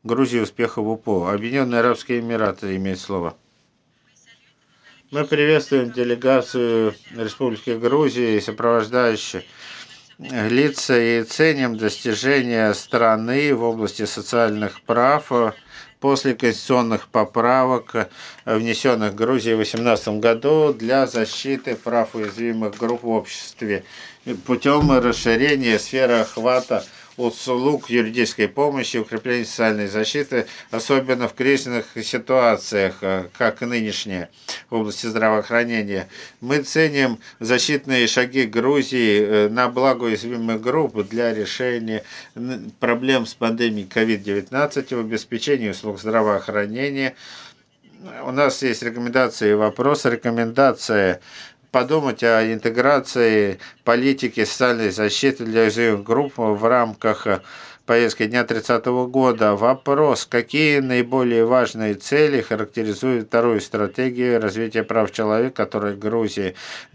Грузии успеха в УПО. Объединенные Арабские Эмираты имеет слово. Мы приветствуем делегацию Республики Грузии и сопровождающие лица и ценим достижения страны в области социальных прав после конституционных поправок, внесенных Грузией в 2018 году для защиты прав уязвимых групп в обществе путем расширения сферы охвата услуг юридической помощи, укрепления социальной защиты, особенно в кризисных ситуациях, как нынешняя в области здравоохранения. Мы ценим защитные шаги Грузии на благо уязвимых групп для решения проблем с пандемией COVID-19 в обеспечении услуг здравоохранения. У нас есть рекомендации и вопросы. Рекомендация подумать о интеграции политики социальной защиты для уязвимых групп в рамках повестки дня 30-го года. Вопрос: какие наиболее важные цели характеризуют вторую стратегию развития прав человека, которая Грузии